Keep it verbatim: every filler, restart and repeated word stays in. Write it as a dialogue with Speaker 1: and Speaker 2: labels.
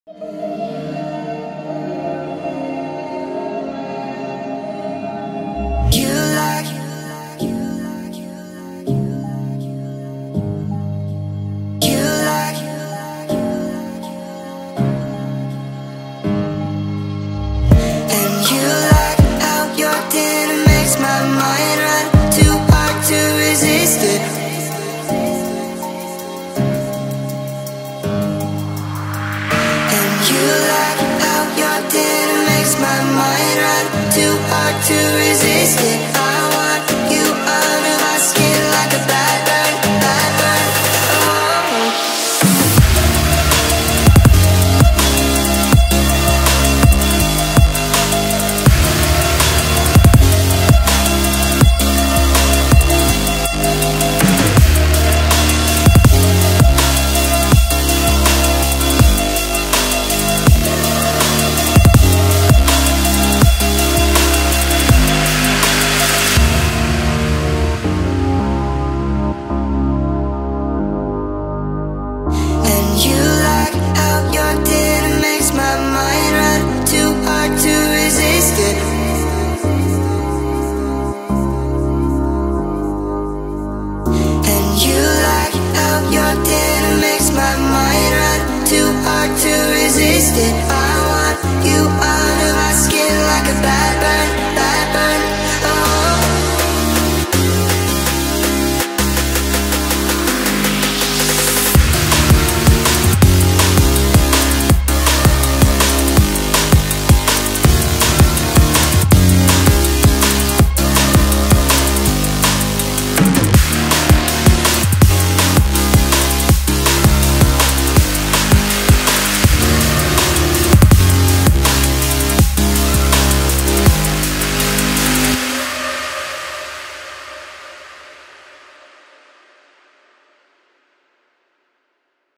Speaker 1: Too hard to resist it. I want you under my skin like a bad burn, bad burn. Too hard to resist it. I want you under my skin like a bad burn.